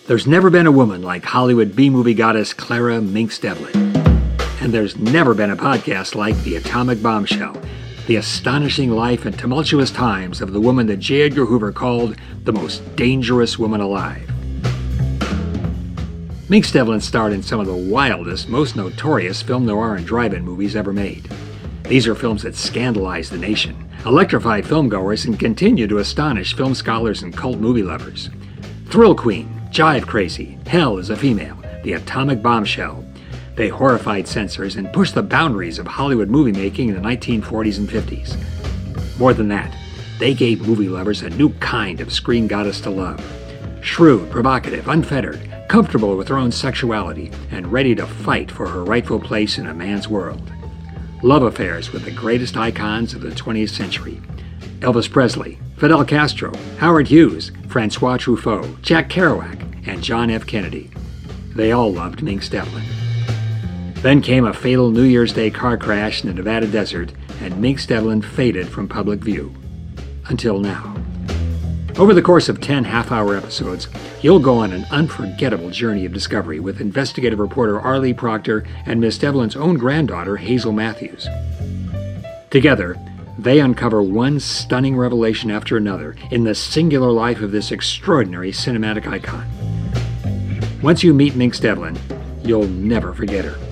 There's never been a woman like Hollywood B-movie goddess Clara Minx Devlin. And there's never been a podcast like The Atomic Bombshell, the astonishing life and tumultuous times of the woman that J. Edgar Hoover called the most dangerous woman alive. Minx Devlin starred in some of the wildest, most notorious film noir and drive-in movies ever made. These are films that scandalized the nation, electrified filmgoers, and continue to astonish film scholars and cult movie lovers. Thrill Queen, Jive Crazy, Hell is a Female, The Atomic Bombshell. They horrified censors and pushed the boundaries of Hollywood movie making in the 1940s and 50s. More than that, they gave movie lovers a new kind of screen goddess to love. Shrewd, provocative, unfettered, comfortable with her own sexuality, and ready to fight for her rightful place in a man's world. Love affairs with the greatest icons of the 20th century. Elvis Presley, Fidel Castro, Howard Hughes, Francois Truffaut, Jack Kerouac, and John F. Kennedy. They all loved Minx Devlin. Then came a fatal New Year's Day car crash in the Nevada desert, and Minx Devlin faded from public view. Until now. Over the course of 10 half-hour episodes, you'll go on an unforgettable journey of discovery with investigative reporter Arlie Proctor and Miss Devlin's own granddaughter, Hazel Matthews. Together, they uncover one stunning revelation after another in the singular life of this extraordinary cinematic icon. Once you meet Minx Devlin, you'll never forget her.